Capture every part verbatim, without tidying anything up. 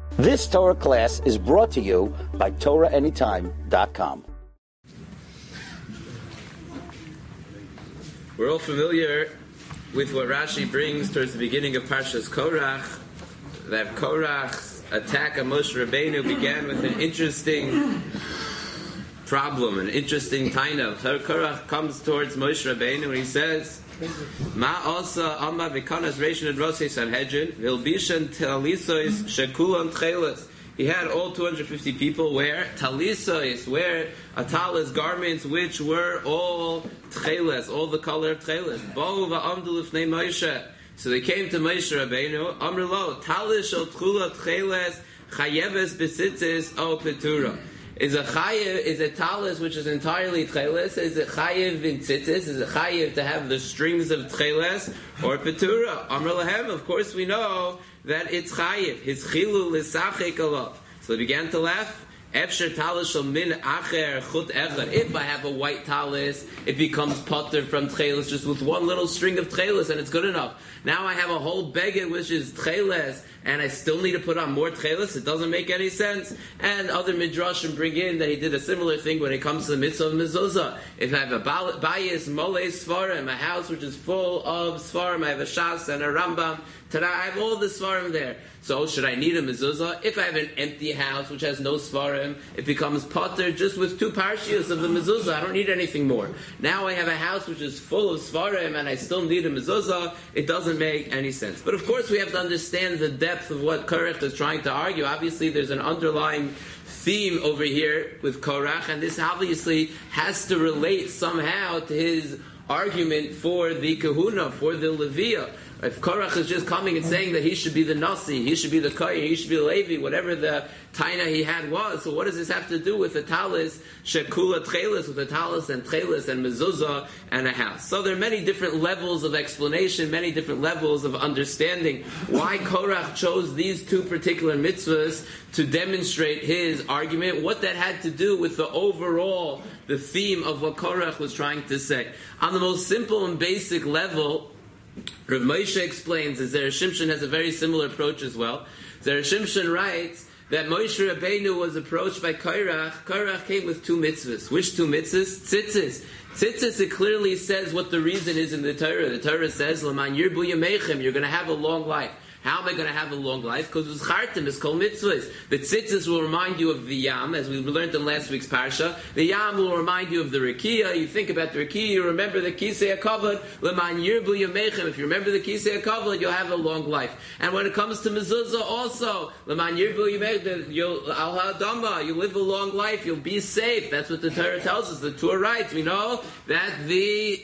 This Torah class is brought to you by Torah Anytime dot com. We're all familiar with what Rashi brings towards the beginning of Parshas Korach, that Korach's attack on Moshe Rabbeinu began with an interesting problem, an interesting taina. Korach comes towards Moshe Rabbeinu and he says, Ma asa amma v'kanas reishin and rosei sanhedrin v'ilbishan talisois shekulan tchelas. He had all two hundred fifty people wear talisois, wear atalas garments which were all tchelas, all the color of tchelas. Bo va'amdu l'fnei Moshe. So they came to Moshe Rabbeinu. Amr lo talis shel tchula tchelas chayeves besitzes o petura. Is a chayev, is a talis which is entirely tcheles? Is it chayev in tzitzis? Is it chayev to have the strings of tcheles or petura? Amr lahem, of course we know that it's chayev. His chilu l'sachek alav. So they began to laugh. Efsher talis shel min acher chut echad. If I have a white talis, it becomes potter from tcheles just with one little string of tcheles and it's good enough. Now I have a whole beged which is tcheles, and I still need to put on more tcheles. It doesn't make any sense. And other midrashim bring in that he did a similar thing when it comes to the mitzvah of mezuzah. If I have a bayis mole svarim, a house which is full of svarim, I have a shas and a rambam. Tada, I have all the svarim there. So should I need a mezuzah? If I have an empty house which has no svarim, it becomes potter just with two parshias of the mezuzah. I don't need anything more. Now I have a house which is full of svarim and I still need a mezuzah. It doesn't make any sense. But of course we have to understand the depth of what Korach is trying to argue. Obviously there's an underlying theme over here with Korach, and this obviously has to relate somehow to his argument for the kahuna, for the Leviah. If Korach is just coming and saying that he should be the Nasi, he should be the Kohen, he should be the Levi, whatever the taina he had was, so what does this have to do with the talis, shekula tchelis, with the talis and tchelis and mezuzah and a house? So there are many different levels of explanation, many different levels of understanding why Korach chose these two particular mitzvahs to demonstrate his argument, what that had to do with the overall, the theme of what Korach was trying to say. On the most simple and basic level, Rav Moshe explains, as Zera Shimshon has a very similar approach as well. Zera Shimshon writes that Moshe Rabbeinu was approached by Korach. Korach came with two mitzvahs. Which two mitzvahs? Tzitzis. Tzitzis, it clearly says what the reason is in the Torah. The Torah says, L'man yirbu yamechem, you're going to have a long life. How am I going to have a long life? Because it's chartim, it's called mitzvahs. The tzitzis will remind you of the yam, as we learned in last week's parsha. The yam will remind you of the rakia. You think about the rakia, you remember the kisei hakavod. L'man yirbu yamechem. If you remember the kisei hakavod, you'll have a long life. And when it comes to mezuzah, also, l'man yirbu yamechem, you'll al ha'adama, you live a long life, you'll be safe. That's what the Torah tells us. The Torah writes, we know that the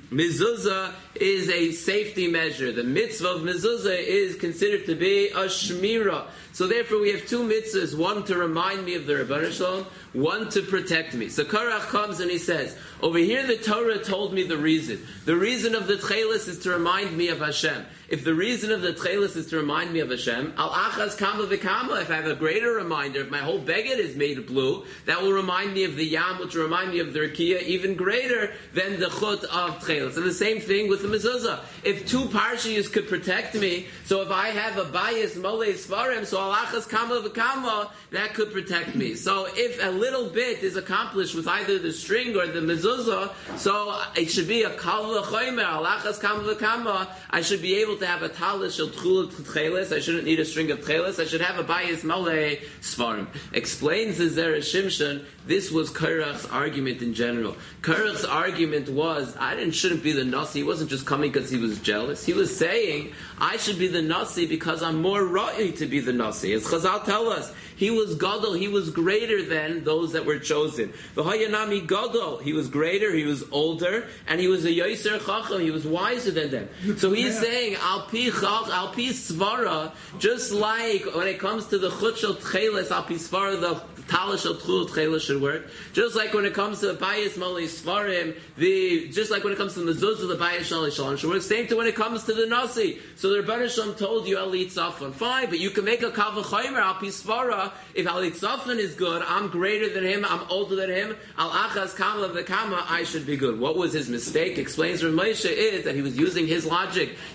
mezuzah is a safety measure. The mitzvah of mezuzah is considered to be a shmira. So therefore we have two mitzvahs, one to remind me of the Rebbeinu Shalom, one to protect me. So Korach comes and he says, over here the Torah told me the reason. The reason of the tchelis is to remind me of Hashem. If the reason of the tchelis is to remind me of Hashem, al achaz kama v'kama, if I have a greater reminder, if my whole beged is made of blue, that will remind me of the yam, which will remind me of the rakia, even greater than the chut of tchelis. And the same thing with the mezuzah. If two parshiyas could protect me, so if I have a bayis mole svarim, so al achaz kama v'kama, that could protect me. So if a little bit is accomplished with either the string or the mezuzah, so it should be a kal v'chomer, al achaz kama v'kama, I should be able to have a talis shel tchula tcheles. I shouldn't need a string of tcheles. I should have a bayis malei svarim. Explains the Zera Shimshon, this was Korach's argument in general. Korach's argument was, I didn't shouldn't be the Nasi. He wasn't just coming because he was jealous. He was saying, I should be the Nasi because I'm more ra'i to be the Nasi. As Chazal tell us, he was gadol, he was greater than those that were chosen. The Hayanami gadol, he was greater, he was older, and he was a yoser chacham, he was wiser than them. So he's yeah. saying, al pi chach, al pi svara, just like when it comes to the chut shel tcheles, al pi svara, the talis shel tchul tcheles should work. Just like when it comes to the bayis mali svarim, the just like when it comes to the mezuzah, the bayis shali shalom should work. Same to when it comes to the nasi. So the Rebbeinu Shalom told you al yitzafon, fine, but you can make a kal v'chomer al pi svara. If al yitzafon is good, I'm greater than him, I'm older than him. Al achaz kama v'kama, I should be good. What was his mistake? Explains Rav Moshe is that he was using his logic. You can't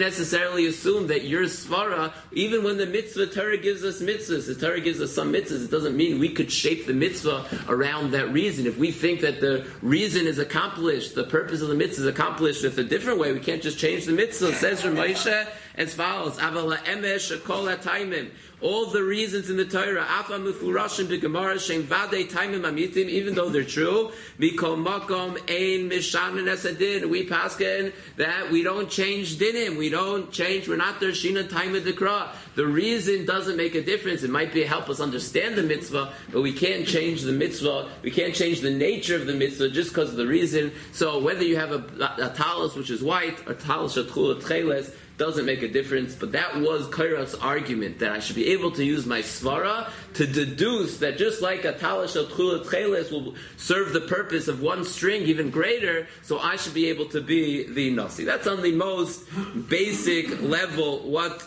necessarily assume that your svara, even when the mitzvah Torah gives us mitzvahs, the Torah gives us some mitzvahs, it doesn't mean we could shape the mitzvah around that reason. If we think that the reason is accomplished, the purpose of the mitzvah is accomplished with a different way, we can't just change the mitzvah. It says from Moshe as follows, Avala emesh shekol ha'taimim. All the reasons in the Torah, afa mufurashim b'gemara shem vadei taimim amitim, even though they're true, mikol makom ein mishanen esadin. We paskin that we don't change dinim, we don't change. We're not there shina taimim dekra. The reason doesn't make a difference. It might be help us understand the mitzvah, but we can't change the mitzvah. We can't change the nature of the mitzvah just because of the reason. So whether you have a, a talus which is white or talus shatchula tcheles, doesn't make a difference, but that was Kairach's argument, that I should be able to use my svara to deduce that just like a talash al tchulat cheles will serve the purpose of one string even greater, so I should be able to be the nasi. That's on the most basic level what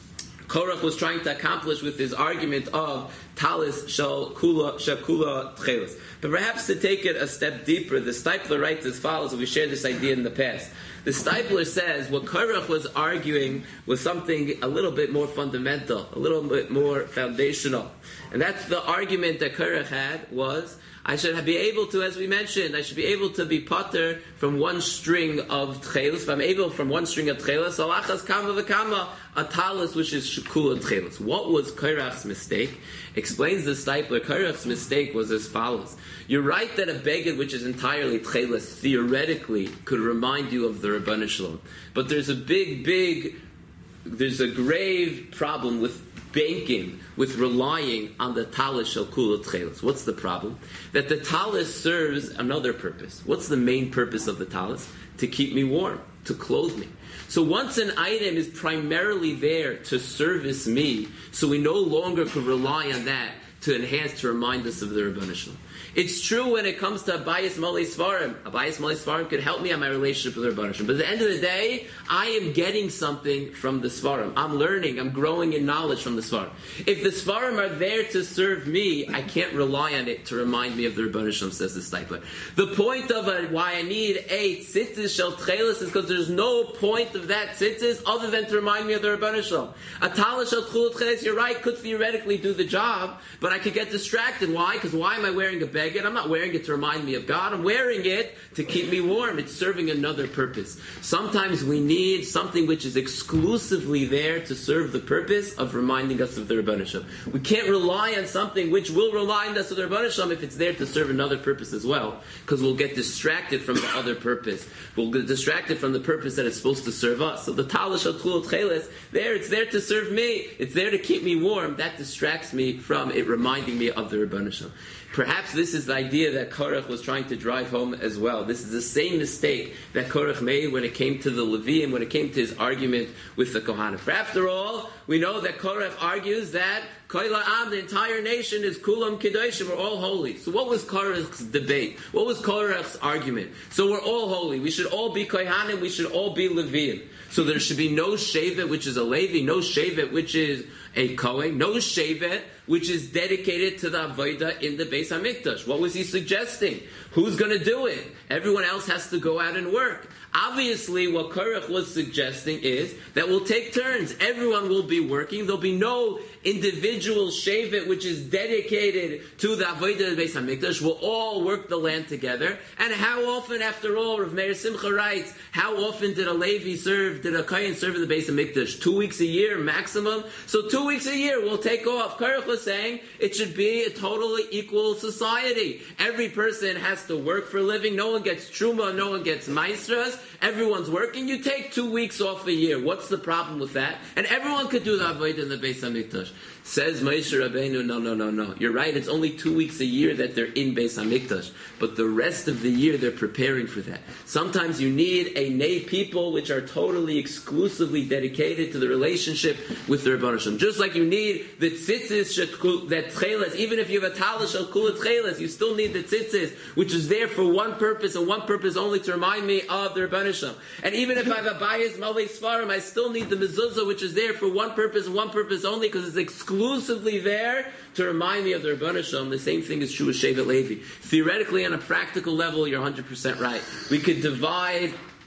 Korach was trying to accomplish with his argument of talis shal kula shakula tcheles. But perhaps to take it a step deeper, the Steipler writes as follows, and we shared this idea in the past. The Steipler says what Korach was arguing was something a little bit more fundamental, a little bit more foundational. And that's the argument that Korach had was, I should be able to, as we mentioned, I should be able to be potter from one string of tchelis. If I'm able from one string of tchelis, alachas kama v'kama, a talus which is shekula tchelis. What was Korach's mistake? Explains the Steipler, Korach's mistake was as follows. You're right that a beged which is entirely tchelis theoretically could remind you of the Rabbanah Shalom. But there's a big, big, there's a grave problem with banking, with relying on the talis shel kula tchelis. What's the problem? That the talis serves another purpose. What's the main purpose of the talis? To keep me warm, to clothe me. So once an item is primarily there to service me, so we no longer could rely on that to enhance, to remind us of the Rabbanah Shalom. It's true when it comes to Abayis Malei Svarim. Abayis Malei Svarim could help me on my relationship with the Rebbeinu Shalom. But at the end of the day, I am getting something from the Svarim. I'm learning, I'm growing in knowledge from the Svarim. If the Svarim are there to serve me, I can't rely on it to remind me of the Rebbeinu Shalom, says the Steipler. The point of a, why I need a tzitzis shel tchelis is because there's no point of that tzitzis other than to remind me of the Rebbeinu Shalom. A talis shel tchulat tchelis, you're right, could theoretically do the job, but I could get distracted. Why? Because why am I wearing a bag? I'm not wearing it to remind me of God. I'm wearing it to keep me warm. It's serving another purpose. Sometimes we need something which is exclusively there to serve the purpose of reminding us of the Rebbeinu Shalom. We can't rely on something which will remind us of the Rebbeinu Shalom if it's there to serve another purpose as well, because we'll get distracted from the other purpose. We'll get distracted from the purpose that it's supposed to serve us. So the Talash Al-Tchulat Cheles, there, it's there to serve me. It's there to keep me warm. That distracts me from it reminding me of the Rebbeinu Shalom. Perhaps this is the idea that Korach was trying to drive home as well. This is the same mistake that Korach made when it came to the Levi and when it came to his argument with the Kohanim. For after all, we know that Korach argues that Koila Am, the entire nation, is Kulam Kedoshim, we're all holy. So what was Korach's debate? What was Korach's argument? So we're all holy. We should all be Kohanim, we should all be Leviim. So there should be no Shevet, which is a Levi, no Shevet, which is a Kohen, no Shevet, which is dedicated to the Avodah in the Beis HaMikdash. What was he suggesting? Who's going to do it? Everyone else has to go out and work. Obviously, what Korach was suggesting is that we'll take turns. Everyone will be working. There'll be no individual shevet which is dedicated to the Avodah of the Beis HaMikdash. We'll all work the land together. And how often, after all, Rav Meir Simcha writes, how often did a Levi serve, did a Kohen serve in the Beis HaMikdash? Two weeks a year, maximum? So two weeks a year, we'll take off. Korach was saying it should be a totally equal society. Every person has to work for a living. No one gets truma, no one gets maestras. Everyone's working. You take two weeks off a year. What's the problem with that? And everyone could do the Avodah in the Beis HaMikdash. Says Moshe Rabbeinu, no, no, no, no. You're right, it's only two weeks a year that they're in Beis HaMikdash. But the rest of the year, they're preparing for that. Sometimes you need a Nei people which are totally, exclusively dedicated to the relationship with the Rebbeinu Shalom. Just like you need the tzitzis, that tcheles, even if you have a talash al kula tcheles, you still need the tzitzis, which is there for one purpose, and one purpose only to remind me of the Rebbeinu Shalom. And even if I have a bayis malei svarim, I still need the mezuzah, which is there for one purpose and one purpose only, because it's exclusive. Exclusively there to remind me of the Rebbeinu Shalom. The same thing is true with Shevet Levi. Theoretically, on a practical level, you're one hundred percent right. We could divide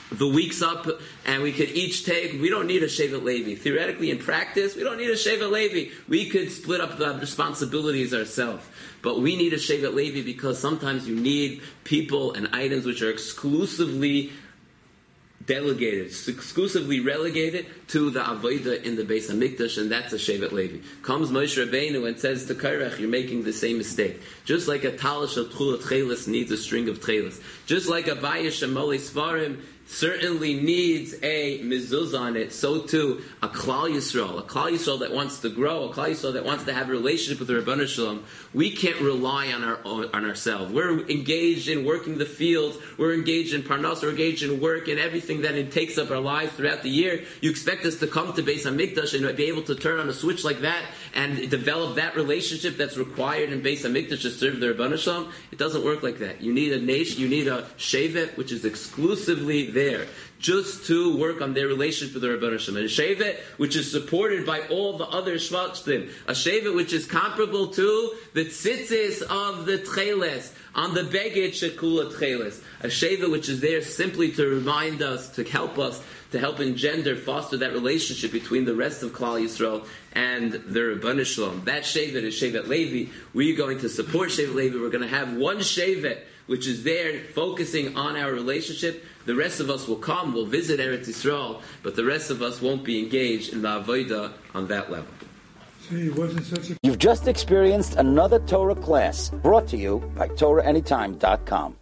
the weeks up, and we could each take, we don't need a Shevet Levi. Theoretically, in practice, we don't need a Shevet Levi. We could split up the responsibilities ourselves. But we need a Shevet Levi because sometimes you need people and items which are exclusively delegated, exclusively relegated to the Avodah in the Beis HaMikdash, and that's a Shevet Levi. Comes Moshe Rabbeinu and says to Korach, you're making the same mistake. Just like a Talish of Tchulat Chelis needs a string of Chelis. Just like a Bayish Amoli Svarim certainly needs a mezuzah on it, so too a Klal Yisrael, a Klal Yisrael that wants to grow, a Klal Yisrael that wants to have a relationship with the Rebbeinu Shalom. We can't rely on our on ourselves. We're engaged in working the fields, we're engaged in parnas, we're engaged in work and everything that it takes up our lives throughout the year. You expect us to come to Beis HaMikdash and be able to turn on a switch like that and develop that relationship that's required in Beis HaMikdash to serve the Rebbeinu Shalom? It doesn't work like that. You need a nation, you need a shevet which is exclusively there just to work on their relationship with the Rebbeinu Shalom. And a shevet which is supported by all the other shvatim. A shevet which is comparable to the tzitzis of the tcheles, on the beged shekula tcheles. A shevet which is there simply to remind us, to help us, to help engender, foster that relationship between the rest of Klal Yisrael and the Rebbeinu Shalom. That shevet is Shevet Levi. We're going to support Shevet Levi. We're going to have one shevet which is there focusing on our relationship. The rest of us will come, will visit Eretz Yisrael, but the rest of us won't be engaged in the Avodah on that level. See, it wasn't such a... You've just experienced another Torah class brought to you by Torah Anytime dot com.